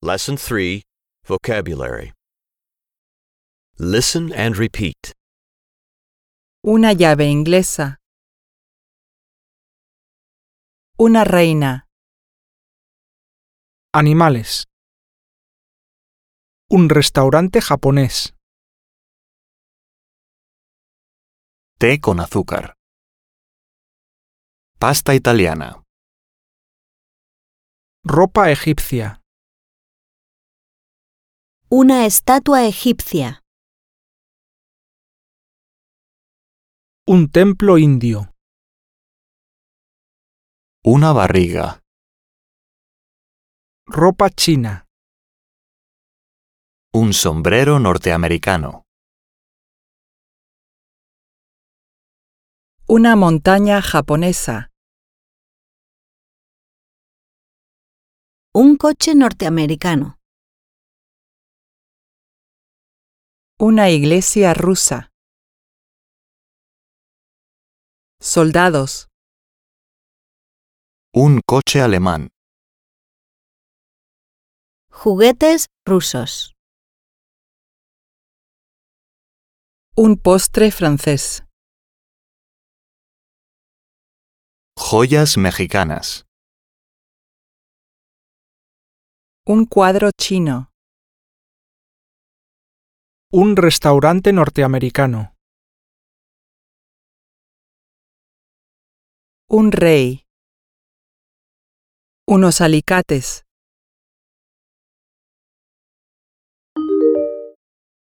Lesson 3, Vocabulary. Listen and repeat. Una llave inglesa. Una reina. Animales. Un restaurante japonés. Té con azúcar. Pasta italiana. Ropa egipcia. Una estatua egipcia. Un templo indio. Una barriga. Ropa china. Un sombrero norteamericano. Una montaña japonesa. Un coche norteamericano. Una iglesia rusa. Soldados. Un coche alemán. Juguetes rusos. Un postre francés. Joyas mexicanas. Un cuadro chino. Un restaurante norteamericano. Un rey. Unos alicates.